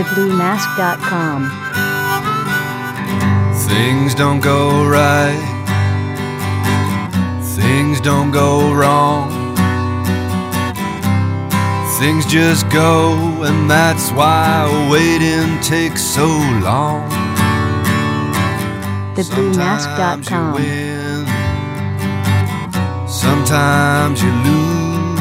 TheBlueMask.com. Things don't go right, things don't go wrong, things just go, and that's why waiting takes so long. TheBlueMask.com. Sometimes you lose,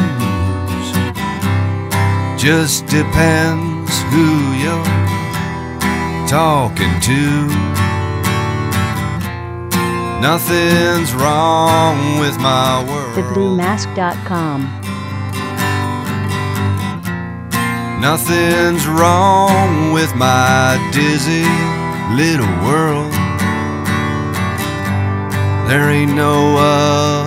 just depends who you're talking to. Nothing's wrong with my world. TheBlueMask.com. Nothing's wrong with my dizzy little world. There ain't no up,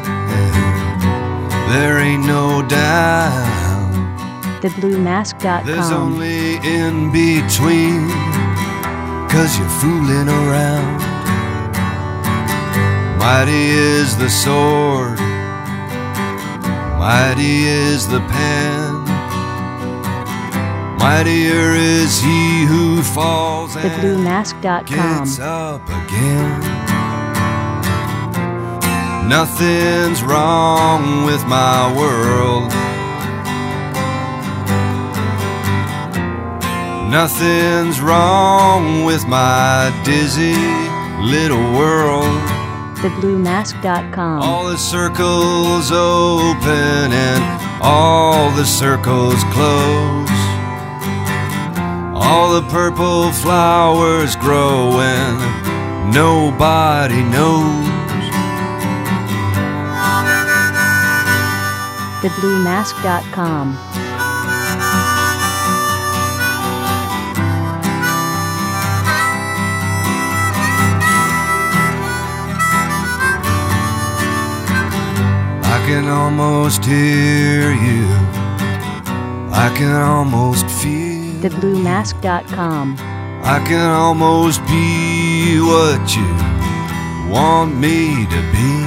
there ain't no down. TheBlueMask.com. There's only in between, 'cause you're fooling around. Mighty is the sword, mighty is the pen, mightier is he who falls and TheBlueMask.com. gets up again. Nothing's wrong with my world. Nothing's wrong with my dizzy little world. TheBlueMask.com. All the circles open and all the circles close. All the purple flowers grow and nobody knows. TheBlueMask.com. I can almost hear you, I can almost feel, TheBlueMask.com. I can almost be what you want me to be.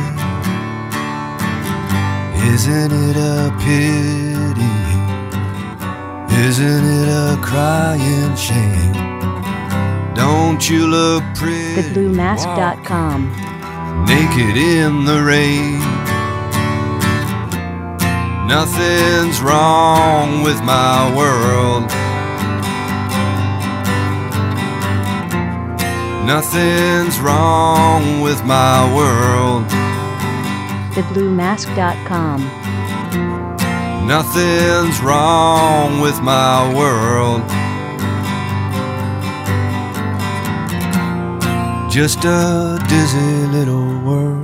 Isn't it a pity? Isn't it a crying shame? Don't you look pretty TheBlueMask.com. naked in the rain? Nothing's wrong with my world. Nothing's wrong with my world. TheBlueMask.com. Nothing's wrong with my world. Just a dizzy little world.